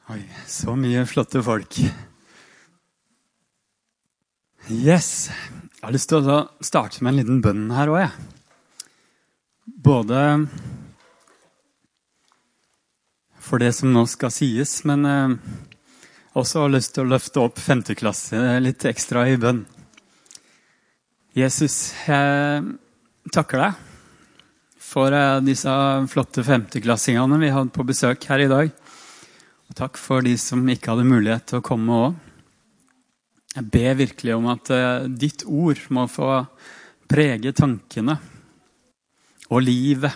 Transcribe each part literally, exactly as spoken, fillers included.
Oi, så mye flotte folk. Yes, jeg har lyst til å starte med en liten bønn her også, jeg. Både for det som nå skal sies, men eh, også har lyst til å løfte opp femte klasse litt ekstra i bønn. Jesus, jeg takker deg for eh, disse flotte femteklassingene vi hadde på besøk her i dag. Og takk for de som ikke hadde mulighet til å komme også. Jeg ber virkelig om at uh, ditt ord må få prege tankene og livet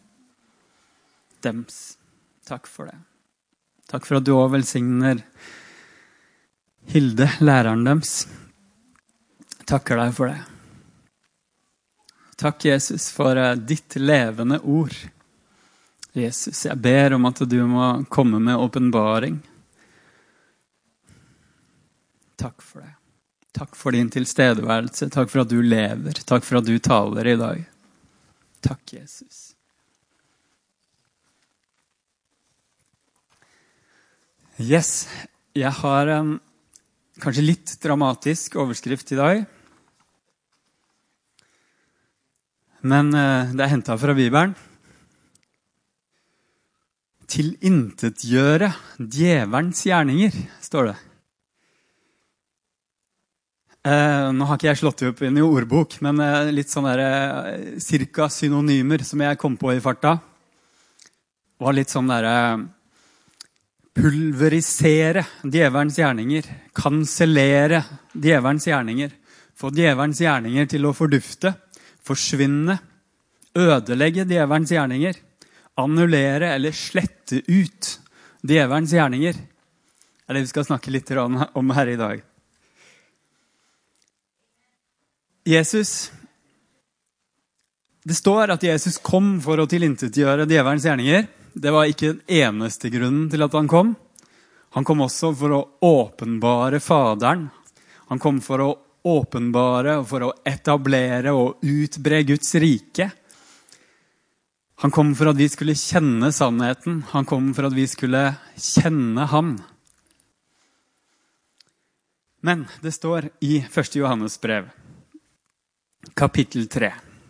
dems. Takk for det. Takk for at du også velsigner Hilde, læreren dems. Takker deg for det. Takk, Jesus, for uh, ditt levende ord. Jesus, jeg ber om at du må komme med åpenbaring. Takk for det. Takk for din tilstedeværelse. Takk for at du lever. Takk for at du taler i dag. Takk, Jesus. Yes, jeg har en kanskje litt dramatisk overskrift i dag. Men uh, det er hentet fra Bibelen. Tilintetgjøre djevelens gjerninger, står det. Eh, nå har ikke jeg slått det opp inn i ordbok, men eh, litt sånne der, eh, cirka synonymer som jeg kom på i farta, var litt sånn der eh, pulverisere djevelens gjerninger, kansellere djevelens gjerninger, få djevelens gjerninger til å fordufte, forsvinne, ødelegge djevelens gjerninger, annullere eller slette ut djevelens gjerninger. Det er det vi skal snakke litt om her i dag. Jesus, det står at Jesus kom for å tilintetgjøre djevelens gjerninger. Det var ikke den eneste grunnen til at han kom. Han kom også for å åpenbare Faderen. Han kom for å åpenbare og for å etablere og utbre Guds rike. Han kom for at vi skulle kjenne sannheten. Han kom for at vi skulle kjenne ham. Men det står i første Johannes brev, kapittel tre.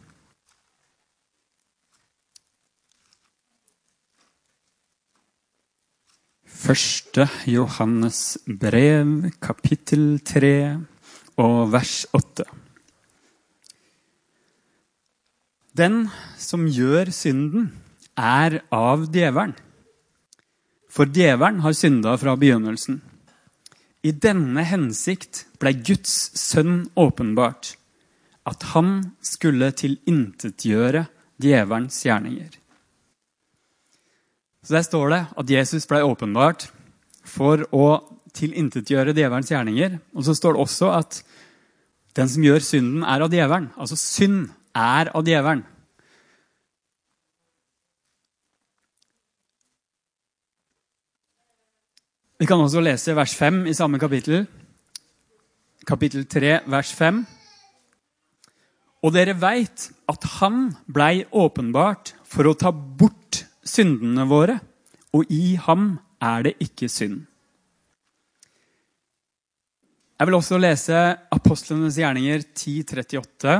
Første Johannes brev, kapittel tre og vers åtte. Den som gjør synden er av djevelen, for djevelen har syndet fra begynnelsen. I denne hensikt ble Guds sønn åpenbart, at han skulle tilintetgjøre djevelens gjerninger. Så der står det at Jesus ble åpenbart for å tilintetgjøre djevelens gjerninger, og så står det også at den som gjør synden er av djevelen, altså synd er av djevelen. Vi kan også lese vers fem i samme kapittel. Kapittel tre, vers fem. Og dere vet at han blei åpenbart for å ta bort syndene våre, og i ham er det ikke synd. Jeg vil også lese Apostlenes gjerninger ti trettiåtte.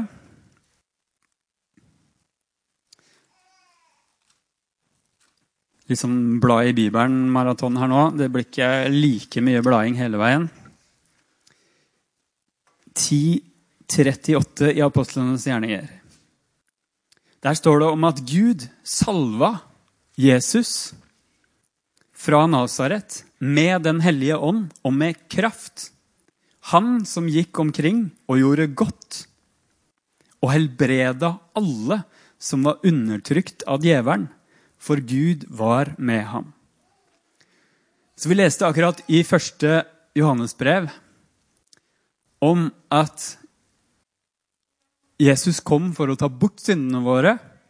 Liksom blad i Bibelen maraton her nå. Det blir ikke like mye blading hele veien. ti trettiåtte i Apostlenes gjerninger. Der står det om at Gud salva Jesus fra Nazaret med den hellige ånd og med kraft. Han som gikk omkring og gjorde godt og helbreda alle som var undertrykt av djevelen, for Gud var med ham. Så vi leste akkurat i første Johannes brev om at Jesus kom for å ta bort syndene våre,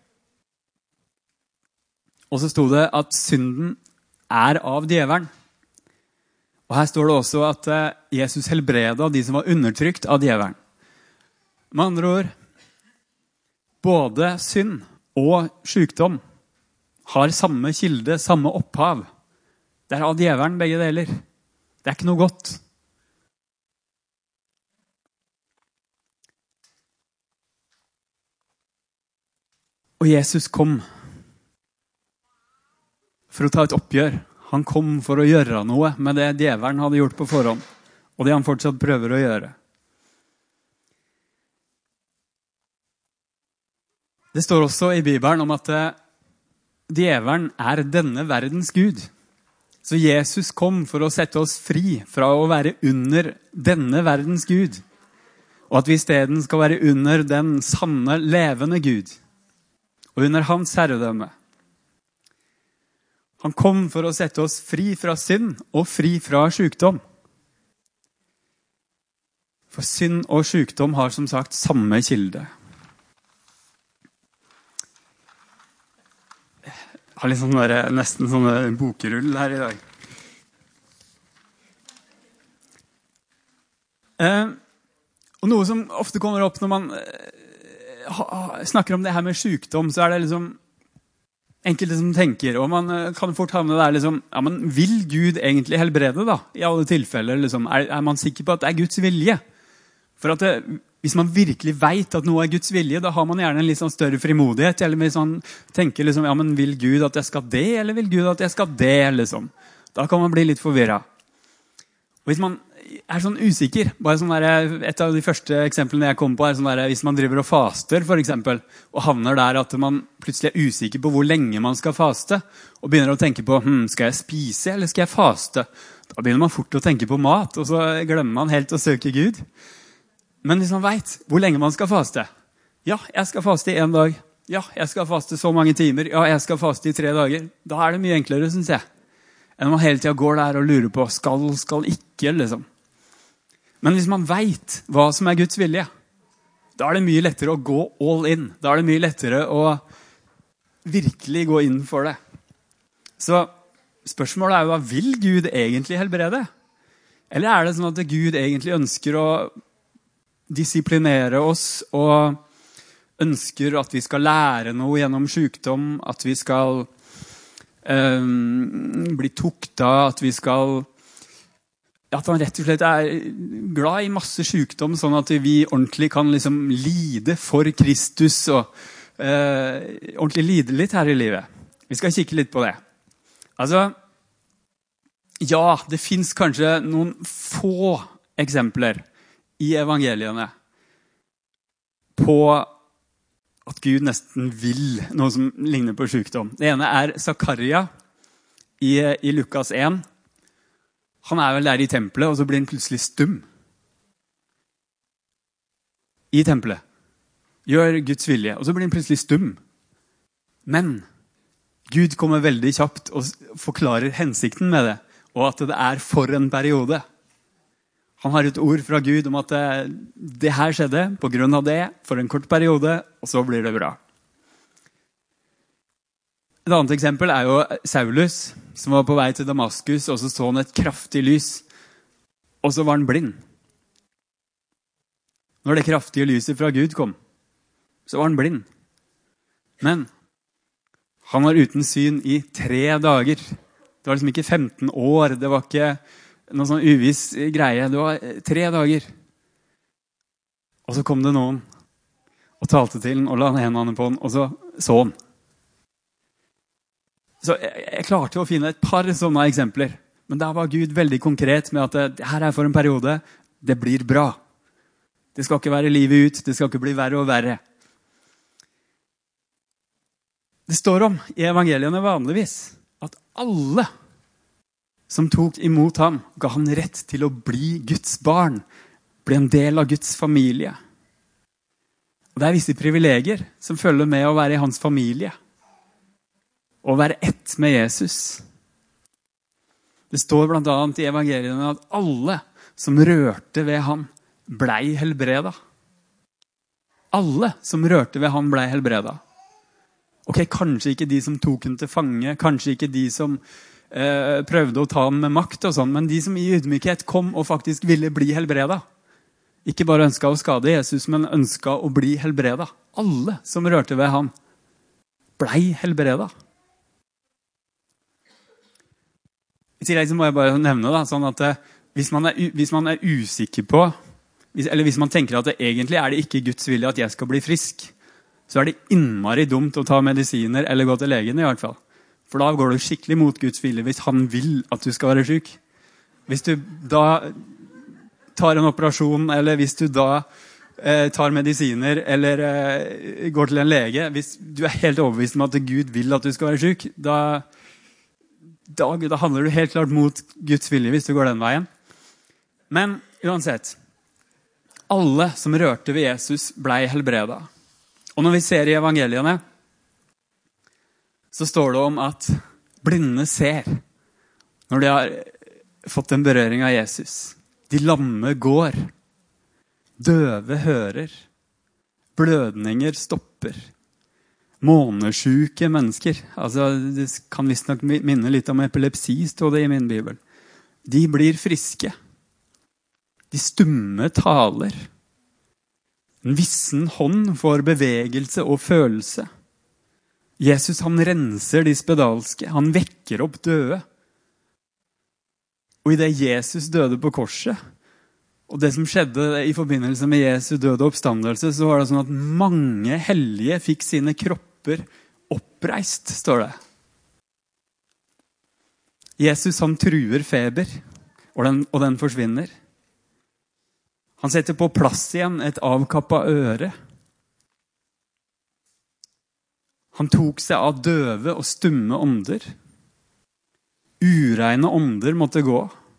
og så stod det at synden er av djevelen. Og her står det også at Jesus helbreda de som var undertrykt av djevelen. Med andre ord, både synd og sykdom har samme kilde, samme opphav. Det er av djevelen begge deler. Det er ikke noe godt. Og Jesus kom for å ta et oppgjør. Han kom for å gjøre noe med det djevelen hadde gjort på forhånd, og det han fortsatt prøver å gjøre. Det står også i Bibelen om at djevelen er denne verdens Gud. Så Jesus kom for å sette oss fri fra å være under denne verdens Gud, og at vi i stedet skal være under den sanne, levende Gud, og under hans herredømme. Han kom for å sette oss fri fra synd og fri fra sykdom. For synd og sykdom har som sagt samme kilde. Jeg har liksom der, nesten sånne bokerull her i dag. Eh, og noe som ofte kommer opp når man eh, ha, snakker om det her med sykdom, så er det liksom enkelte som tenker, og man kan fort havne der liksom, ja, men vil Gud egentlig helbrede da? I alle tilfeller, liksom, er, er man sikker på at det er Guds vilje? For at det, hvis man virkelig vet at noe er Guds vilje, da har man gjerne en litt sånn større frimodighet, eller hvis man tenker liksom, ja, men vil Gud at jeg skal det, eller vil Gud at jeg skal det, liksom? Da kan man bli litt forvirret. Og hvis man er sånn usikker, bare sånn der, et av de første eksemplene jeg kom på er sånn der, hvis man driver og faster for eksempel, og havner der at man plutselig er usikker på hvor lenge man skal faste, og begynner å tenke på, hm, skal jeg spise eller skal jeg faste? Da begynner man fort å tenke på mat, og så glemmer man helt å søke Gud. Men hvis man vet hvor lenge man skal faste, ja, jeg skal faste i en dag, ja, jeg skal faste så mange timer, ja, jeg skal faste i tre dager, da er det mye enklere, synes jeg, enn man hele tiden går der og lurer på, skal, skal ikke, liksom. Men hvis man vet hva som er Guds vilje, da er det mye lettere å gå all in. Da er det mye lettere å virkelig gå inn for det. Så spørsmålet er jo, hva vil Gud egentlig helbrede? Eller er det sånn at Gud egentlig ønsker å disiplinere oss, og ønsker at vi skal lære noe gjennom sykdom, at vi skal um, bli tukta, at vi skal... at han rett og slett er glad i masse sykdom, sånn at vi ordentlig kan liksom lide for Kristus, og eh, ordentlig lide litt her i livet. Vi skal kikke litt på det. Altså, ja, det finnes kanskje noen få eksempler i evangeliene på at Gud nesten vil noe som ligner på sykdom. Det ene er Zakaria i, i Lukas en. Han er vel der i tempelet, og så blir han plutselig stum. I tempelet. Gjør Guds vilje, og så blir han plutselig stum. Men Gud kommer veldig kjapt og forklarer hensikten med det, og at det er for en periode. Han har et ord fra Gud om at det her skjedde på grunn av det, for en kort periode, og så blir det bra. Et annet eksempel er jo Saulus, som var på vei til Damaskus, og så så han et kraftig lys, og så var han blind. Når det kraftige lyset fra Gud kom, så var han blind. Men han var uten syn i tre dager. Det var liksom ikke femten år, det var ikke noen sånn uviss greie, det var tre dager. Og så kom det noen, og talte til han, og la hendene på han, og så så han. Så jeg, jeg klarte å finne et par sånne eksempler, men da var Gud veldig konkret med at det, det her er for en periode, det blir bra. Det skal ikke være livet ut, det skal ikke bli verre og verre. Det står om i evangeliene vanligvis at alle som tok imot ham, ga han rett til å bli Guds barn, bli en del av Guds familie. Og det er visse privilegier som følger med å være i hans familie, og være ett med Jesus. Det står blant annet i evangeliene at alle som rørte ved ham blei helbreda. Alle som rørte ved ham blei helbreda. Ok, kanskje ikke de som tok ham til fange, kanskje ikke de som eh, prøvde å ta ham med makt og sånn, men de som i ydmykhet kom og faktisk ville bli helbreda. Ikke bare ønsket å skade Jesus, men ønsket å bli helbreda. Alle som rørte ved ham blei helbreda. I tillegg så må jeg bare nevne da, sånn at eh, hvis, man er, hvis man er usikker på, hvis, eller hvis man tenker at det egentlig er det ikke Guds vilje at jeg skal bli frisk, så er det innmari dumt å ta medisiner eller gå til legen i hvert fall. For da går du skikkelig mot Guds vilje hvis han vil at du skal være syk. Hvis du da tar en operasjon, eller hvis du da eh, tar medisiner, eller eh, går til en lege, hvis du er helt overbevist om at Gud vil at du skal være syk, da, da, da handler du helt klart mot Guds vilje hvis du går den veien. Men uansett, alle som rørte ved Jesus ble helbredet. Og når vi ser i evangeliene, så står det om at blinde ser når de har fått en berøring av Jesus. De lamme går, døve hører, blødninger stopper, månesjuke mennesker, altså det kan visst nok minne litt om epilepsi, står det i min bibel. De blir friske. De stumme taler. En vissen hånd får bevegelse og følelse. Jesus han renser de spedalske, han vekker opp døde. Og i det Jesus døde på korset, og det som skjedde i forbindelse med Jesu døde oppstandelse, så var det sånn at mange hellige fikk sine kropper oppreist, står det. Jesus han truer feber, og den, og den forsvinner. Han setter på plass igjen et avkappet øre. Han tok seg av døve og stumme ånder. Ureine ånder måtte gå.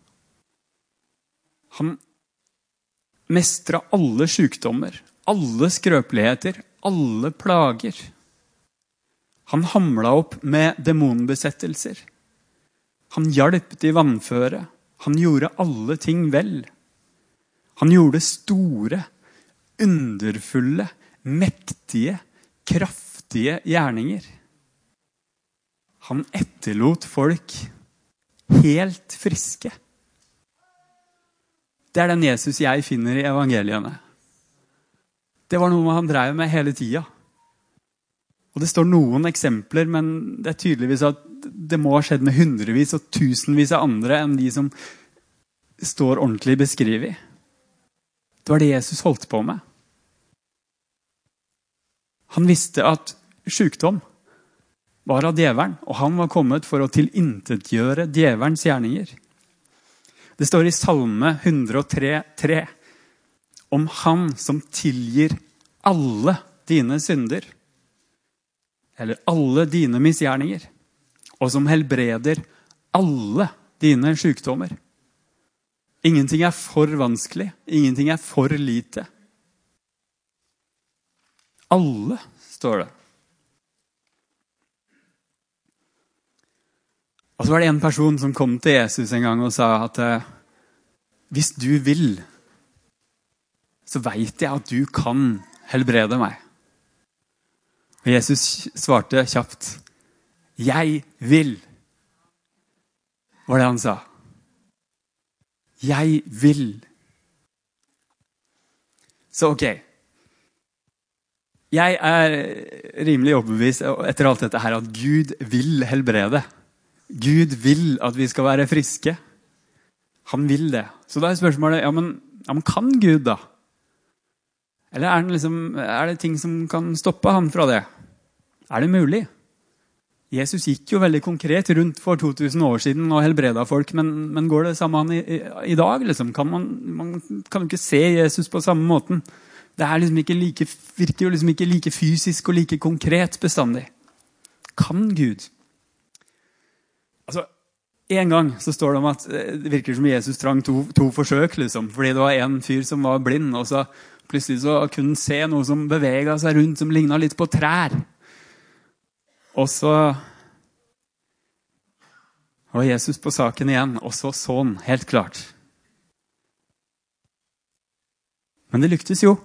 Han mestret alle sykdommer, alle skrøpeligheter, alle plager. Han hamlet opp med demonbesettelser. Han hjalp de vannføre. Han gjorde alle ting vel. Han gjorde store, underfulle, mektige, kraftige gjerninger. Han etterlot folk helt friske. Det er den Jesus jeg finner i evangeliene. Det var noe han drev med hele tida. Og det står noen eksempler, men det er tydeligvis at det må ha skjedd med hundrevis og tusenvis av andre enn de som står ordentlig beskrevet. Det var det Jesus holdt på med. Han visste at sykdom var av djevelen, og han var kommet for å tilintetgjøre djevelens gjerninger. Det står i Salme hundre og tre, tre om han som tilgir alle dine synder, eller alle dine misgjerninger, og som helbreder alle dine sykdommer. Ingenting er for vanskelig, ingenting er for lite. Alle, står det. Og så var det en person som kom til Jesus en gang og sa at hvis du vil, så vet jeg at du kan helbrede meg. Og Jesus svarte kjapt, jeg vil. Var det han sa? Jeg vil. Så ok. Jeg er rimelig overbevist etter alt dette her at Gud vil helbrede. Gud vil at vi skal være friske. Han vil det. Så da er spørsmålet, ja, men, ja, men kan Gud da? Eller er det, liksom, er det ting som kan stoppe han fra det? Er det mulig? Jesus gikk jo veldig konkret rundt for to tusen år siden og helbredet folk, men, men går det samme han i, i, i dag? Liksom? Kan man, man kan jo ikke se Jesus på samme måten. Det er liksom ikke like, virker jo liksom ikke like fysisk og like konkret bestandig. Kan Gud? Altså, en gang så står det om at det virker som Jesus trang to, to forsøk, liksom, fordi det var en fyr som var blind, og så plutselig så kunne han se noe som beveget seg rundt, som lignet litt på trær. Og så var Jesus på saken igjen, og så så han, helt klart. Men det lyktes jo.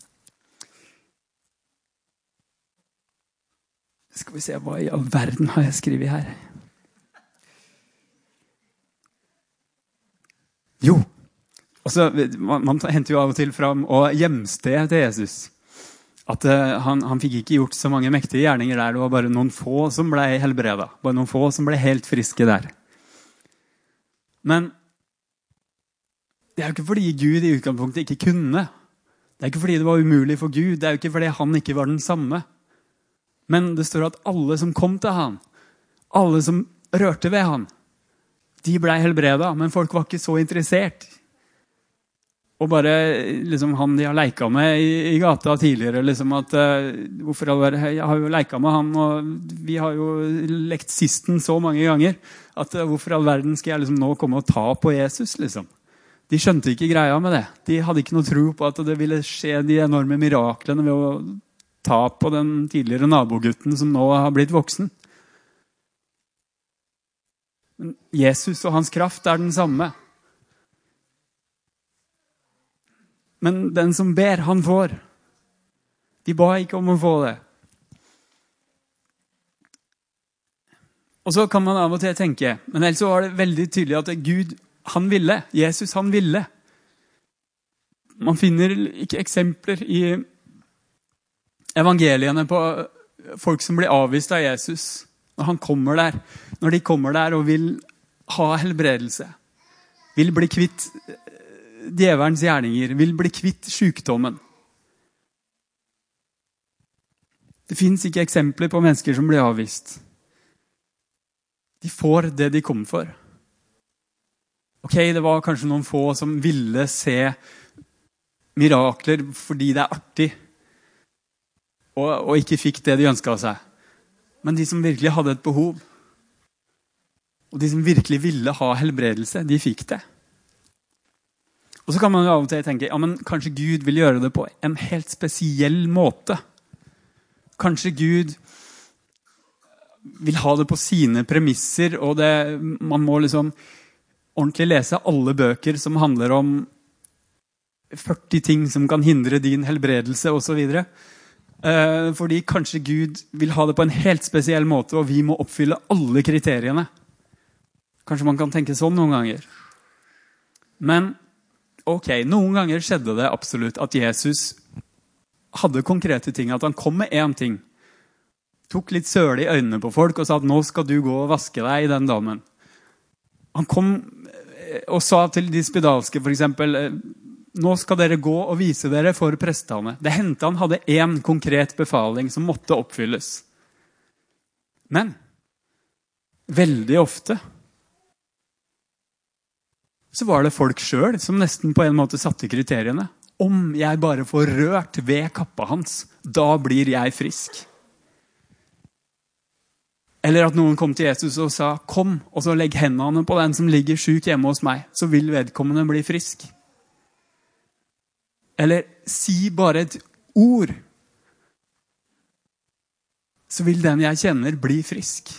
Skal vi se, hva i all verden har jeg skrevet her? Jo, og så, man, man henter jo av og til fram og hjemsted til Jesus. At uh, han, han fikk ikke gjort så mange mektige gjerninger der. Det var bare noen få som ble helbredet. Bare noen få som ble helt friske der. Men det er jo ikke fordi Gud i utgangspunktet ikke kunne. Det er ikke fordi det var umulig for Gud. Det er jo ikke fordi han ikke var den samme. Men det står at alle som kom til han, alle som rørte ved han, de ble helbredet, men folk var ikke så interessert. Og bare liksom, han de har leiket med i, i gata tidligere, liksom at uh, hvorfor alle, jeg har jo leiket med han, og vi har jo lekt sisten så mange ganger, at uh, hvorfor all verden skal jeg liksom, nå komme og ta på Jesus, liksom. De skjønte ikke greia med det. De hadde ikke noe tro på at det ville skje de enorme miraklene ved å ta på den tidligere nabogutten som nå har blitt voksen. Men Jesus og hans kraft er den samme. Men den som ber, han får. De ba ikke om å få det. Og så kan man av og til tenke, men ellers så var det veldig tydelig at Gud, han ville. Jesus, han ville. Man finner ikke eksempler i evangeliene på folk som blir avvist av Jesus når han kommer der. Når de kommer der og vil ha helbredelse. Vil bli kvitt djevelens gjerninger, vil bli kvitt sykdommen. Det finnes ikke eksempler på mennesker som blir avvist. De får det de kom for. Ok, det var kanskje noen få som ville se mirakler fordi det er artig, og, og ikke fikk det de ønsket seg. Men de som virkelig hadde et behov, og de som virkelig ville ha helbredelse, de fikk det. Og så kan man jo av og til tenke, ja, men kanskje Gud vil gjøre det på en helt spesiell måte. Kanskje Gud vil ha det på sine premisser, og det, man må liksom ordentlig lese alle bøker som handler om førti ting som kan hindre din helbredelse, og så videre. Eh, fordi kanskje Gud vil ha det på en helt spesiell måte, og vi må oppfylle alle kriteriene. Kanskje man kan tenke sånn noen ganger. Men ok, noen ganger skjedde det absolutt at Jesus hadde konkrete ting, at han kom med en ting, tok litt søle i øynene på folk og sa at nå skal du gå og vaske deg i den damen. Han kom og sa til de spedalske for eksempel, nå skal dere gå og vise dere for prestene. Det hendte han hadde en konkret befaling som måtte oppfylles. Men veldig ofte så var det folk selv som nesten på en måte satte kriteriene. Om jeg bare får rørt ved kappa hans, da blir jeg frisk. Eller at noen kom til Jesus og sa, kom, og så legg hendene på den som ligger syk hjemme hos meg, så vil vedkommende bli frisk. Eller si bare et ord, så vil den jeg kjenner bli frisk.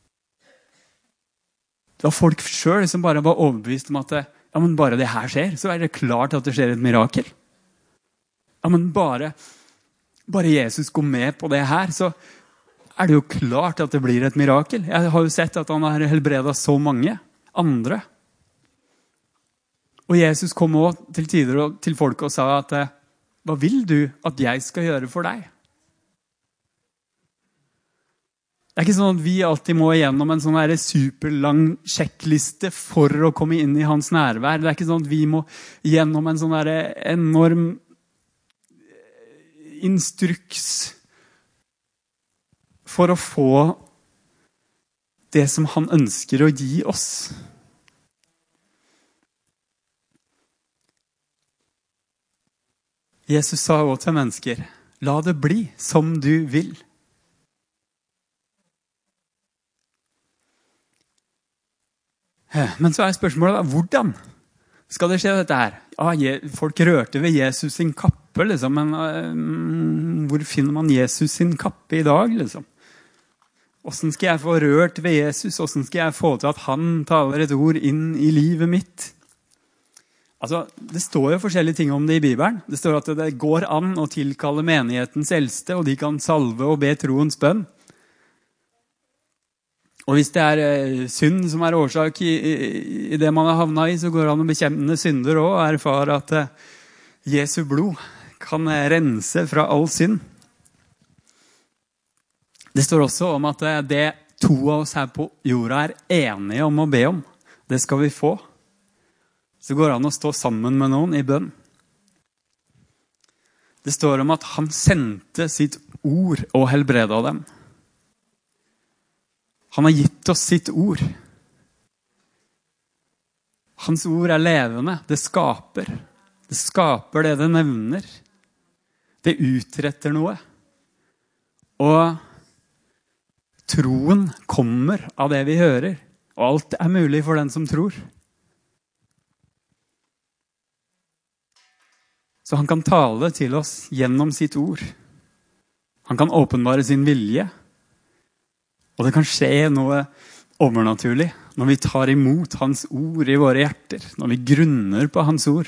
Det var folk selv som bare var overbevist om at ja, men bare det her skjer, så er det klart at det skjer et mirakel. Ja, men bare, bare Jesus går med på det her, så er det jo klart at det blir et mirakel. Jeg har jo sett at han har helbredet så mange andre. Og Jesus kom også til tider til folk og sa at hva vil du at jeg skal gjøre for deg? Det er ikke sånn at vi alltid må igjennom en sånn her superlang sjekkliste for å komme inn i hans nærvær. Det er ikke sånn at vi må igjennom en sånn her enorm instruks for å få det som han ønsker å gi oss. Jesus sa også til mennesker, la det bli som du vil. Men så er spørsmålet, hvordan skal det skje dette her? Ja, folk rørte ved Jesus sin kappe, liksom, men uh, hvor finner man Jesus sin kappe i dag, liksom? Hvordan skal jeg få rørt ved Jesus? Hvordan skal jeg få til at han taler et ord inn i livet mitt? Altså, det står jo forskjellige ting om det i Bibelen. Det står at det går an å tilkalle menighetens eldste, og de kan salve og be troens bønn. Og hvis det er synd som er årsak i, i, i det man har havnet i, så går det an å bekjenne synder også, og erfare at Jesu blod kan rense fra all synd. Det står også om at det to av oss her på jorda er enige om å be om, det skal vi få. så går det an å stå sammen med noen i bønn. Det står om at han sendte sitt ord og helbredet dem. Han har gitt oss sitt ord. Hans ord er levende, det skaper. Det skaper det det nevner. Det utretter noe. Og troen kommer av det vi hører. Og alt er mulig for den som tror. Så han kan tale til oss gjennom sitt ord. Han kan åpenbare sin vilje. Og det kan skje noe overnaturlig når vi tar imot hans ord i våre hjerter, når vi grunner på hans ord.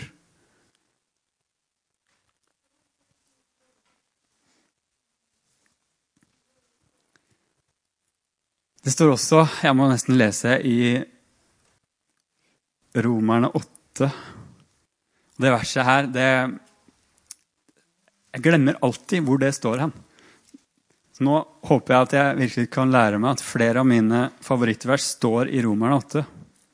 Det står også, jeg må nesten lese i Romerne åtte, det verset her, det, jeg glemmer alltid hvor det står hen. Så nå håper jeg at jeg virkelig kan lære meg at flere av mine favorittvers står i Romerne åtte.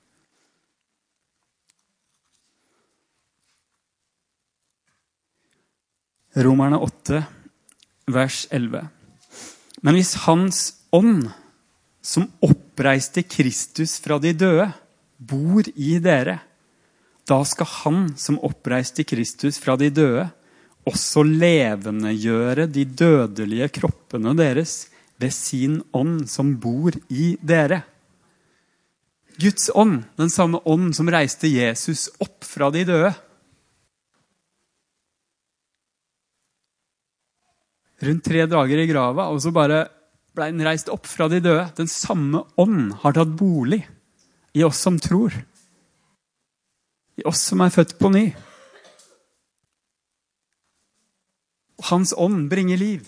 Romerne åtte, vers elleve. Men hvis hans ånd, som oppreiste Kristus fra de døde, bor i dere, da skal han som oppreiste Kristus fra de døde, også levendegjøre de dødelige kroppene deres ved sin ånd som bor i dere. Guds ånd, den samme ånd som reiste Jesus opp fra de døde. Rundt tre dager i grava, og så bare ble den reist opp fra de døde. Den samme ånd har tatt bolig i oss som tror. I oss som er født på ny. Hans ånd bringer liv.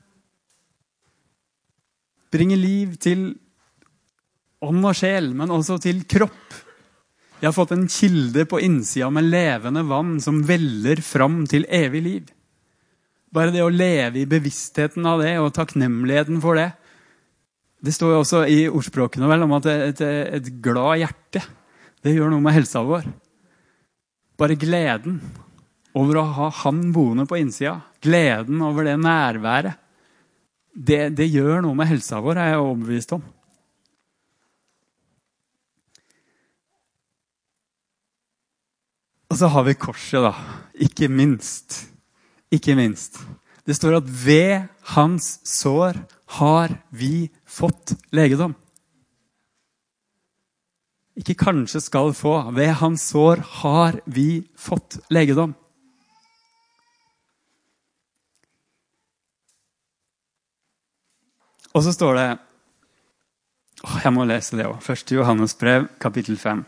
Bringer liv til ånd og sjel, men også til kropp. Jeg har fått en kilde på innsida med levende vann som veller fram til evig liv. Bare det å leve i bevisstheten av det og takknemligheten for det. Det står jo også i ordspråkene vel om at et, et glad hjerte, det gjør noe med helsa vår. Bare gleden over å ha han boende på innsida, gleden over det nærværet, det, det gjør noe med helsa vår, er jeg overbevist om. Og så har vi korset da, ikke minst, ikke minst. Det står at ved hans sår har vi fått legedom. Ikke kanskje skal få, ved hans sår har vi fått legedom. Og så står det, åh, jeg må lese det også, første Johannes brev, kapittel fem.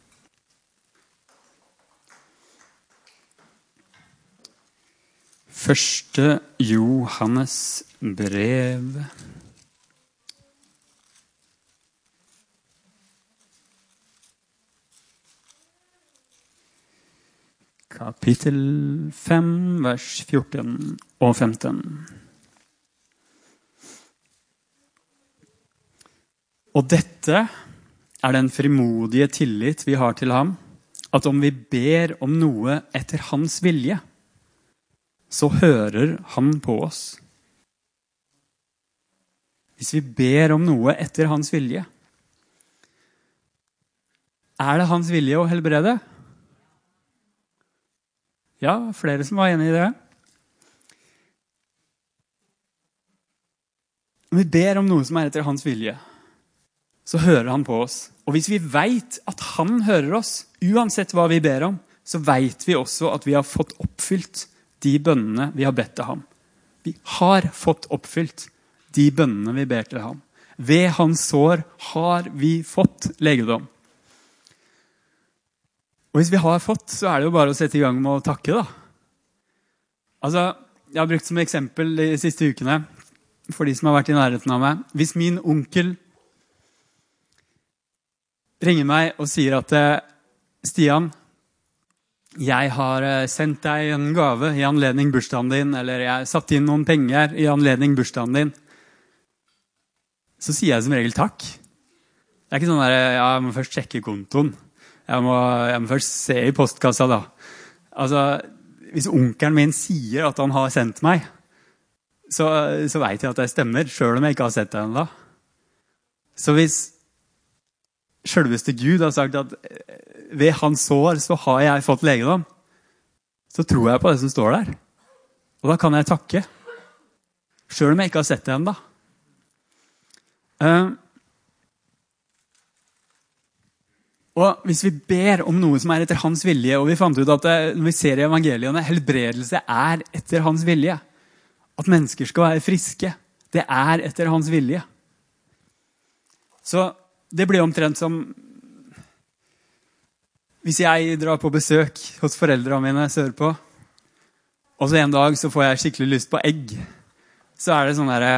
Første Johannes brev, kapittel fem, vers fjorten og femten. Og dette er den frimodige tillit vi har til ham, at om vi ber om noe etter hans vilje, så hører han på oss. Hvis vi ber om noe etter hans vilje, er det hans vilje å helbrede? Ja, flere som var enige i det. Om vi ber om noe som er etter hans vilje, så hører han på oss. Og hvis vi vet at han hører oss, uansett hva vi ber om, så vet vi også at vi har fått oppfylt de bønnene vi har bedt til ham. Vi har fått oppfylt de bønnene vi ber til ham. Ved hans sår har vi fått legedom. Og hvis vi har fått, så er det jo bare å sette i gang med å takke da. Altså, jeg har brukt som eksempel de siste ukene, for de som har vært i nærheten av meg. Hvis min onkel ringer meg og sier at Stian, jeg har sendt deg en gave i anledning bursdagen din, eller jeg har satt inn noen penger i anledning bursdagen din, så sier jeg som regel takk. Det er ikke sånn der, ja, jeg må først sjekke kontoen. Jeg må, jeg må først se i postkassa da. Altså, hvis onkelen min sier at han har sendt meg, så, så vet jeg at det stemmer, selv om jeg ikke har sett det enda. Så hvis selveste Gud har sagt at ved hans sår så har jeg fått legedom, så tror jeg på det som står der. Og da kan jeg takke, selv om jeg ikke har sett det enda. Uh, og hvis vi ber om noe som er etter hans vilje, og vi fant ut at det, når vi ser i evangeliene, helbredelse er etter hans vilje. At mennesker skal være friske, det er etter hans vilje. Så det blir omtrent som hvis jeg drar på besøk hos foreldrene mine sørpå, og så en dag så får jeg skikkelig lyst på egg, så er det sånn der,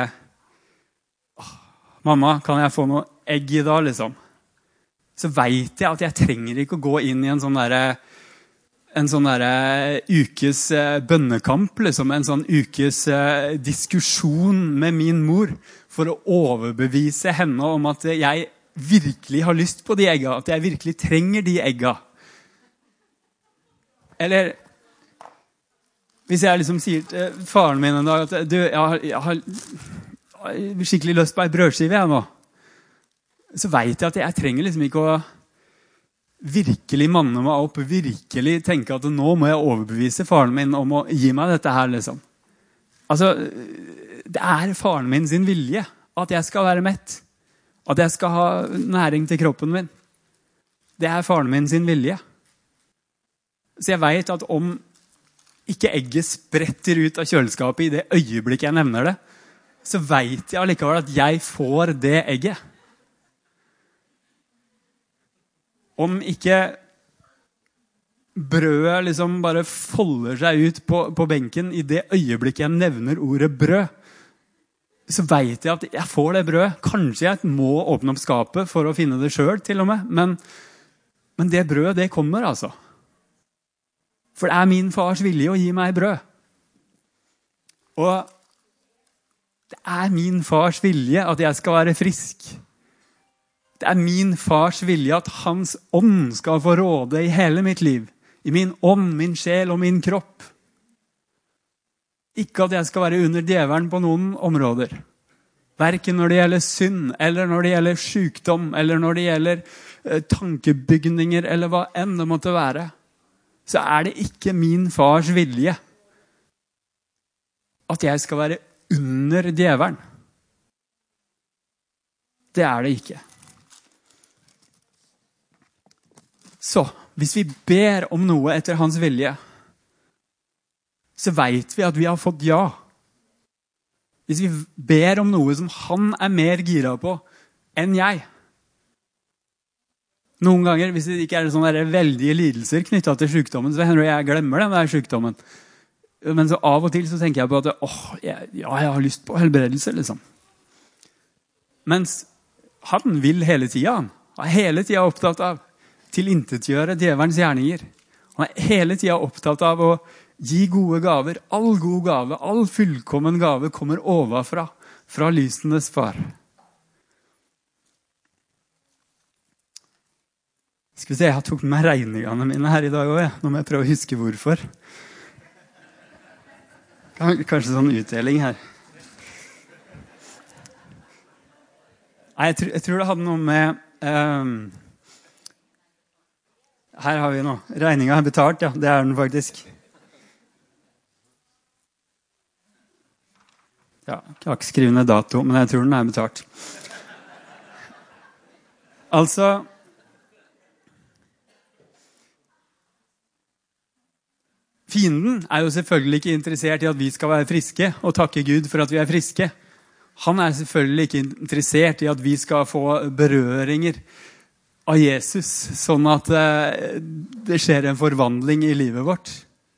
mamma, kan jeg få noe egg i dag, liksom? Så vet jeg at jeg trenger ikke å gå inn i en sånn der, en sånn der ukes bønnekamp, liksom, en sånn ukes diskusjon med min mor, for å overbevise henne om at jeg virkelig har lyst på de egga, at jeg virkelig trenger de egga. Eller, hvis jeg liksom sier til faren min en dag, at du, jeg har, jeg har jeg har skikkelig lyst på en brødskive jeg nå, så vet jeg at jeg trenger liksom ikke å virkelig manne meg opp, virkelig tenke at nå må jeg overbevise faren min om å gi meg dette her, liksom. Altså, det er faren min sin vilje at jeg skal være mett, at jeg skal ha næring til kroppen min. Det er faren min sin vilje. Så jeg vet at om ikke egget spretter ut av kjøleskapet i det øyeblikket jeg nevner det, så vet jeg allikevel at jeg får det egget. Om ikke brødet liksom bare folder seg ut på, på benken i det øyeblikket jeg nevner ordet brød, så vet jeg at jeg får det brødet. Kanskje jeg må åpne opp skapet for å finne det selv til og med, men, men det brødet, det kommer altså. For det er min fars vilje å gi meg brød. Og det er min fars vilje at jeg skal være frisk. Det er min fars vilje at hans ånd skal få råde i hele mitt liv. I min ånd, min sjel og min kropp. Ikke at jeg skal være under djevelen på noen områder. Hverken når det gjelder synd, eller når det gjelder sykdom, eller når det gjelder eh, tankebygninger, eller hva enn det måtte være. Så er det ikke min fars vilje at jeg skal være under djevelen. Det er det ikke. Så, hvis vi ber om noe etter hans vilje, så vet vi at vi har fått ja. Hvis vi ber om noe som han er mer gira på enn jeg. Noen ganger, hvis det ikke er sånne veldige lidelser knyttet til sykdommen, så hender det jeg glemmer den der sykdommen. Men så av og til så tenker jeg på at åh, jeg, ja, jeg har lyst på helbredelse, liksom. Mens han vil hele tiden. Han er hele tiden opptatt av tilintetgjøre djevelens gjerninger. Han er hele tiden opptatt av å gi gode gaver. All god gave, all fullkommen gave kommer overfra, fra lysenes far. Skal vi se, jeg tok med regningene mine her i dag også, ja. Nå må jeg prøve å huske hvorfor. Kanskje sånn utdeling her. Nei, jeg, jeg tror det hadde noe med... Um, her har vi noe. Regningen er betalt, ja. Det er den faktisk. Ja, jeg har ikke skrevet ned dato, men jeg tror den er betalt. Altså... Fienden er jo selvfølgelig ikke interessert i at vi skal være friske og takke Gud for at vi er friske. Han er selvfølgelig ikke interessert i at vi skal få berøringer av Jesus, sånn at det skjer en forvandling i livet vårt.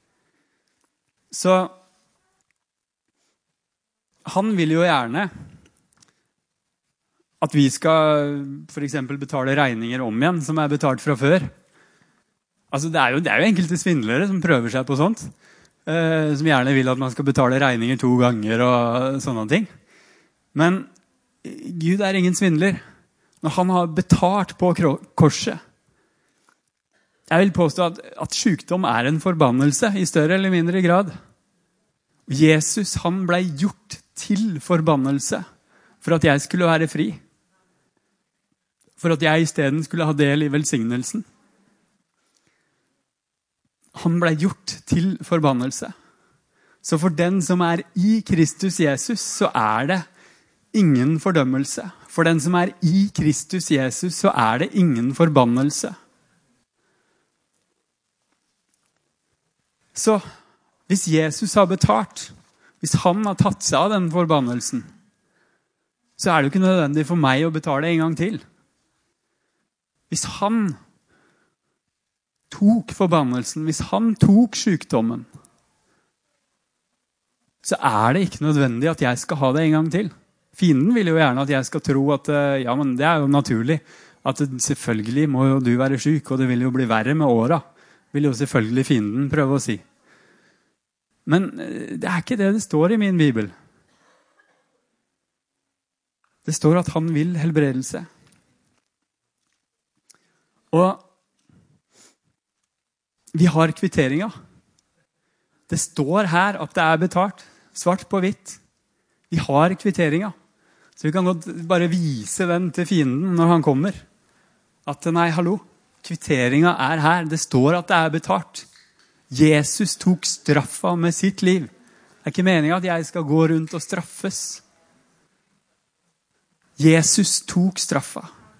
Så han vil jo gjerne at vi skal for eksempel betale regninger om igjen, som er betalt fra før. Altså, det er, jo, det er jo enkelte svindlere som prøver seg på sånt, eh, som gjerne vil at man skal betale regninger to ganger og sånne ting. Men Gud er ingen svindler. Når han har betalt på korset, Jeg vil påstå at, at sykdom er en forbannelse i større eller mindre grad. Jesus, han ble gjort til forbannelse for at jeg skulle være fri. For at jeg i stedet skulle ha del i velsignelsen. Han ble gjort til forbannelse. Så for den som er i Kristus Jesus, så er det ingen fordømmelse. For den som er i Kristus Jesus, så er det ingen forbannelse. Så hvis Jesus har betalt, hvis han har tatt seg av den forbannelsen, så er det jo ikke nødvendig for meg å betale en gang til. Hvis han tok forbannelsen, hvis han tok sykdommen, så er det ikke nødvendig at jeg skal ha det en gang til. Fienden vil jo gjerne at jeg skal tro at, ja, men det er jo naturlig, at selvfølgelig må jo du være syk, og det vil jo bli verre med åra, vil jo selvfølgelig fienden prøve å si. Men det er ikke det det står i min bibel. Det står at han vil helbredelse. Og vi har kvitteringa. Det står her at det er betalt, svart på hvitt. Vi har kvitteringa. Så vi kan godt bare vise den til fienden når han kommer. At nei, hallo, kvitteringa er her. Det står at det er betalt. Jesus tok straffa med sitt liv. Det er ikke meningen at jeg skal gå rundt og straffes. Jesus tok straffa.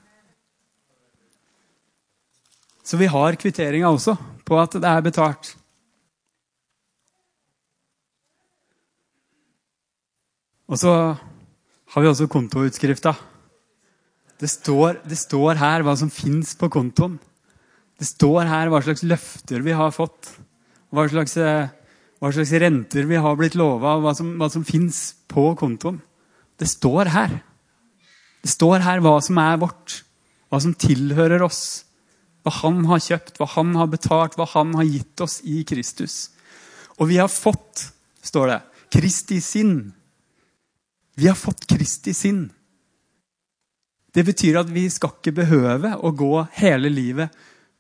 Så vi har kvitteringa også på at det er betalt. Og så har vi også kontoutskrifta. Det står, det står her hva som finnes på kontoen. Det står her hva slags løfter vi har fått. Hva slags, hva slags renter vi har blitt lovet, hva som, hva som finnes på kontoen. Det står her. Det står her hva som er vårt, hva som tilhører oss, hva han har kjøpt, hva han har betalt, hva han har gitt oss i Kristus. Og vi har fått, står det, Kristi sinn. Vi har fått Kristi sinn. Det betyr at vi skal ikke behøve å gå hele livet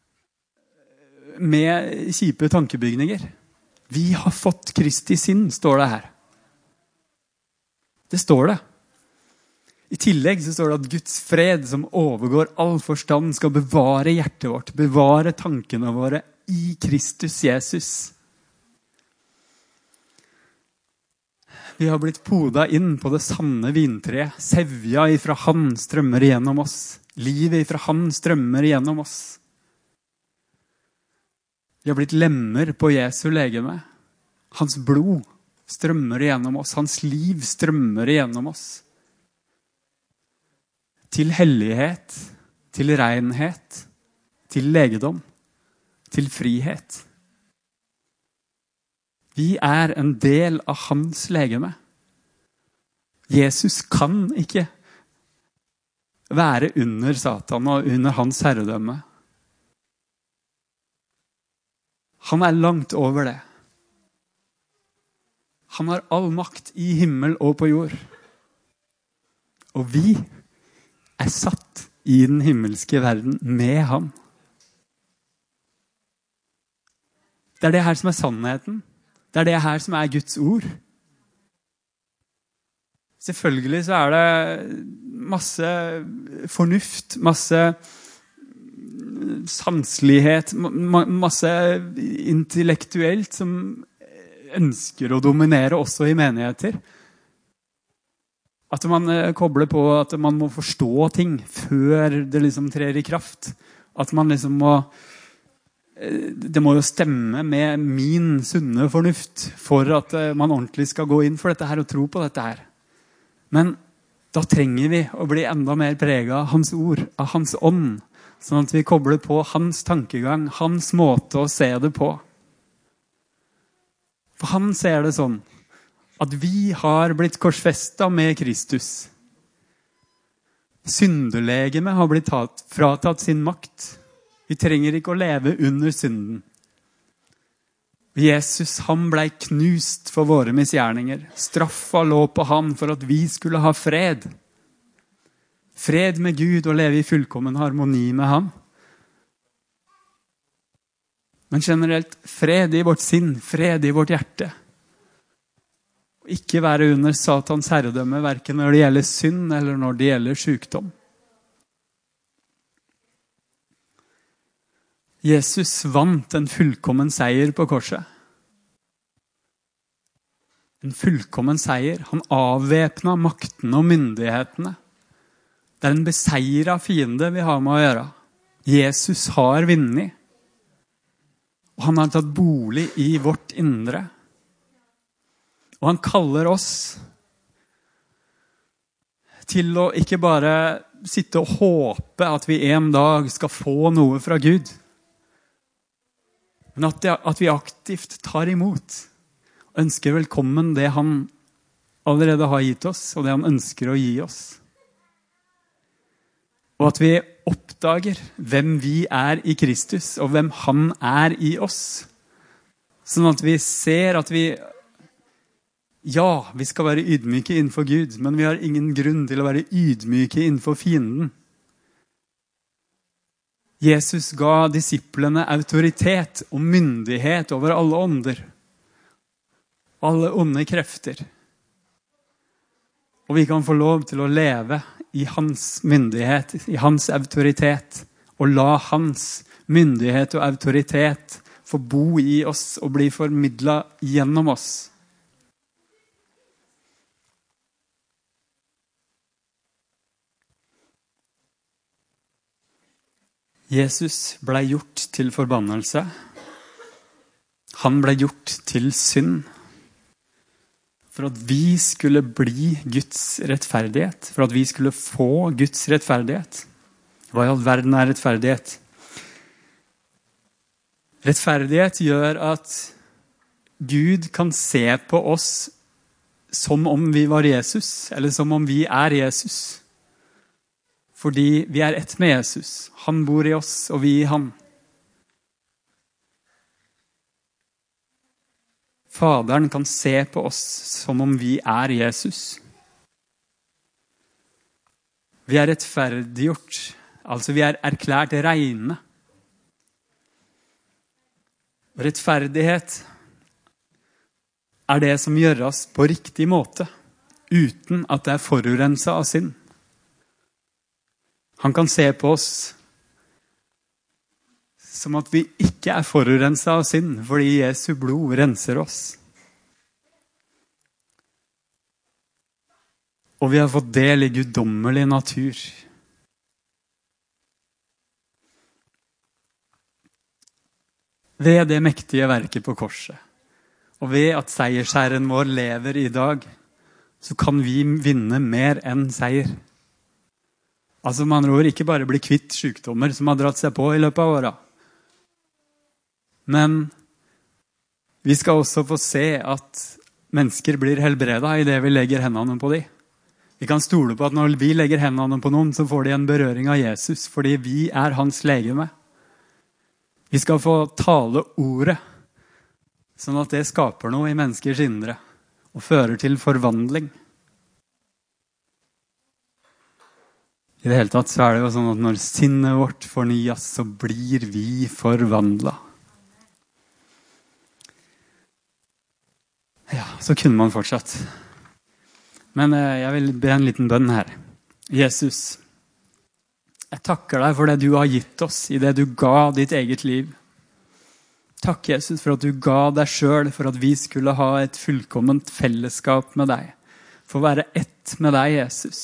med kjipe tankebygninger. Vi har fått Kristi sinn, står det her. Det står det. I tillegg så står det at Guds fred som overgår all forstand skal bevare hjertet vårt, bevare tankene våre i Kristus Jesus. Vi har blitt poda inn på det sanne vintreet. Sevja ifra han strømmer igjennom oss. Livet ifra han strømmer igjennom oss. Vi har blitt lemmer på Jesu legeme. Hans blod strømmer igjennom oss. Hans liv strømmer igjennom oss. Til hellighet, til renhet, til legedom, til frihet. Vi er en del av hans legeme. Jesus kan ikke være under Satan og under hans herredømme. Han er langt over det. Han har all makt i himmel og på jord. Og vi er satt i den himmelske verden med ham. Det er det her som er sannheten. Det er det her som er Guds ord. Selvfølgelig så er det masse fornuft, masse sanselighet, masse intellektuelt som ønsker å dominere også i menigheter. At man kobler på at man må forstå ting før det liksom trer i kraft. At man liksom må det må jo stemme med min sunne fornuft for at man ordentlig skal gå inn for dette her og tro på dette her. Men da trenger vi å bli enda mer preget av hans ord, av hans ånd, sånn at vi kobler på hans tankegang, hans måte å se det på. For han ser det sånn at vi har blitt korsfestet med Kristus. Syndelegeme har blitt tatt, fratatt sin makt. Vi trenger ikke å leve under synden. Jesus, han ble knust for våre misgjerninger. Straffa lå på han for at vi skulle ha fred. Fred med Gud og leve i fullkommen harmoni med ham. Men generelt fred i vårt sinn, fred i vårt hjerte. Og ikke være under Satans herredømme, hverken når det gjelder synd eller når det gjelder sykdom. Jesus vant en fullkommen seier på korset. En fullkommen seier. Han avvæpna maktene og myndighetene. Det er en beseiret fiende vi har med å gjøre. Jesus har vunnet. Og han har tatt bolig i vårt indre. Og han kaller oss til å ikke bare sitte og håpe at vi en dag skal få noe fra Gud, men at, det, at vi aktivt tar imot og ønsker velkommen det han allerede har gitt oss, og det han ønsker å gi oss. Og at vi oppdager hvem vi er i Kristus, og hvem han er i oss. Sånn at vi ser at vi, ja, vi skal være ydmyke innenfor Gud, men vi har ingen grunn til å være ydmyke innenfor fienden. Jesus ga disiplene autoritet og myndighet over alle ånder, alle onde krefter. Og vi kan få lov til å leve i hans myndighet, i hans autoritet, og la hans myndighet og autoritet få bo i oss og bli formidlet gjennom oss. Jesus ble gjort til forbannelse. Han ble gjort til synd. For at vi skulle bli Guds rettferdighet. For at vi skulle få Guds rettferdighet. Hva i all verden er rettferdighet? Rettferdighet gjør at Gud kan se på oss som om vi var Jesus, eller som om vi er Jesus. Fordi vi er ett med Jesus. Han bor i oss, og vi i han. Faderen kan se på oss som om vi er Jesus. Vi er rettferdiggjort, altså vi er erklært reine. Rettferdighet er det som gjøres på riktig måte, uten at det er forurenset av synd. Han kan se på oss som at vi ikke er forurenset av synd, fordi Jesu blod renser oss. Og vi har fått del i guddommelig natur. Ved det mektige verket på korset, og ved at seiersherren vår lever i dag, så kan vi vinne mer enn seier. Altså man rår ikke bare bli kvitt sykdommer som har dratt seg på i løpet av året. Men vi skal også få se at mennesker blir helbredet i det vi legger hendene på dem. Vi kan stole på at når vi legger hendene på noen, så får de en berøring av Jesus, fordi vi er hans legeme. Vi skal få tale ordet, sånn at det skaper noe i menneskers indre, og fører til forvandling. I det hele tatt så er det jo sånn at når sinnet vårt fornyes, så blir vi forvandlet. Ja, så kunne man fortsatt. Men eh, jeg vil be en liten bønn her. Jesus, jeg takker deg for det du har gitt oss i det du ga ditt eget liv. Takk, Jesus, for at du ga deg selv for at vi skulle ha et fullkomment fellesskap med deg. For å være ett med deg, Jesus.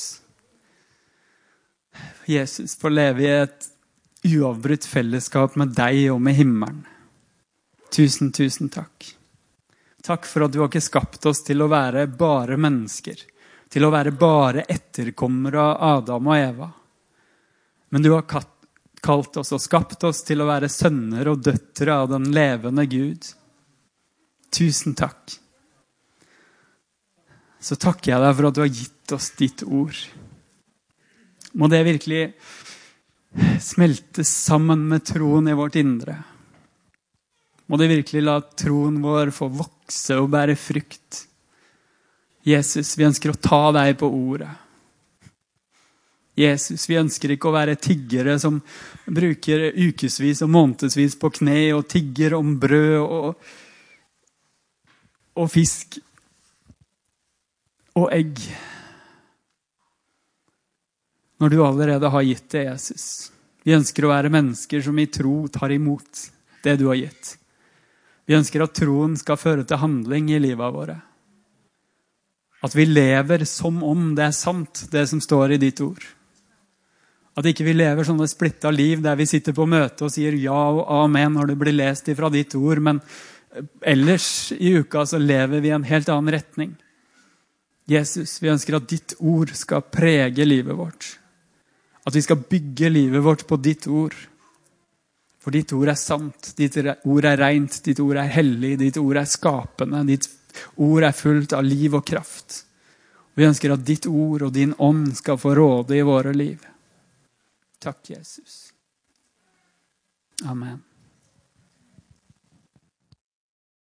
Jesus, for å leve i et uavbrutt fellesskap med deg og med himmelen. Tusen, tusen takk. Takk for at du har ikke skapt oss til å være bare mennesker, til å være bare etterkommere av Adam og Eva. Men du har kalt oss og skapt oss til å være sønner og døtre av den levende Gud. Tusen takk. Så takker jeg deg for at du har gitt oss ditt ord. Må det virkelig smeltes sammen med troen i vårt indre. Må det virkelig la troen vår få vokse og bære frukt. Jesus, vi ønsker å ta deg på ordet. Jesus, vi ønsker ikke å være tiggere som bruker ukesvis og månedsvis på kne og tigger om brød og, og fisk og egg. Når du allerede har gitt det, Jesus. Vi ønsker å være mennesker som i tro tar imot det du har gitt. Vi ønsker at troen skal føre til handling i livet våre. At vi lever som om det er sant, det som står i ditt ord. At ikke vi lever sånne splittet liv der vi sitter på møte og sier ja og amen når det blir lest ifra ditt ord, men ellers i uka så lever vi i en helt annen retning. Jesus, vi ønsker at ditt ord skal prege livet vårt. At vi skal bygge livet vårt på ditt ord. For ditt ord er sant, ditt ord er rent, ditt ord er hellig, ditt ord er skapende, ditt ord er fullt av liv og kraft. Vi ønsker at ditt ord og din ånd skal få råde i våre liv. Takk, Jesus. Amen.